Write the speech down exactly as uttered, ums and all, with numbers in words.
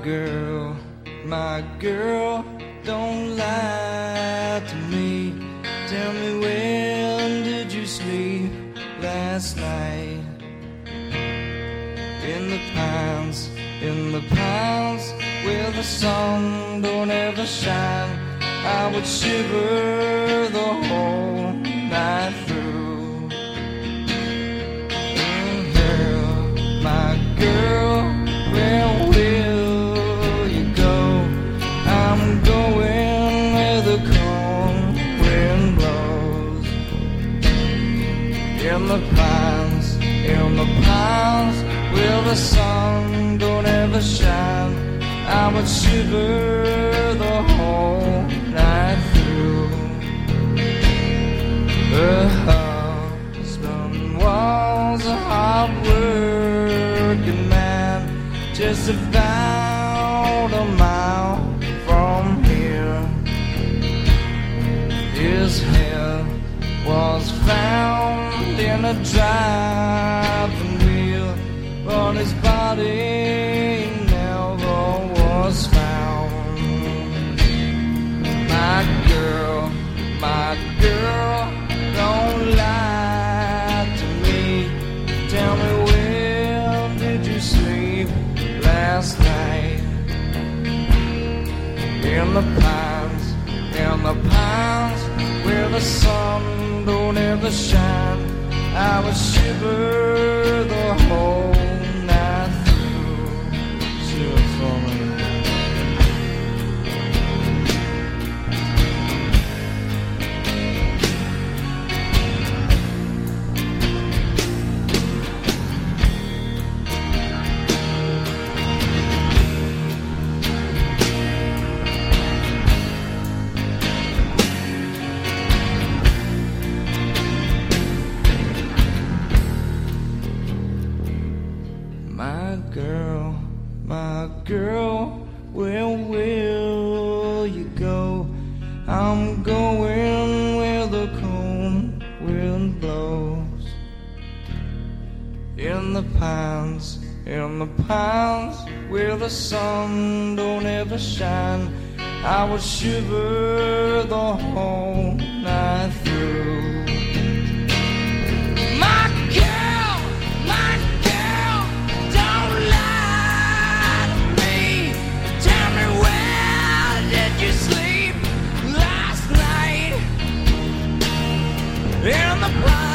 girl, my girl, don't lie to me. Tell me, when did you sleep last night? In the pines, in the pines, where the sun don't ever shine, I would shiver the whole night through. Mm, girl, my girl, where will you go? I'm going where the cold wind blows. In the pines, in the pines, where the sun don't ever shine, I would shiver the whole night through. Her husband was a hard-working man, just about a mile from here. His head was found in a driving wheel, but his body never was found. My girl, my girl, don't lie to me. Tell me, where did you sleep last night? In the pines, in the pines, where the sun don't ever shine, I would shiver the whole night through. Shiver for me. My girl, my girl, where will you go? I'm going where the cold wind blows. In the pines, in the pines, where the sun don't ever shine, I would shiver the whole night through. In the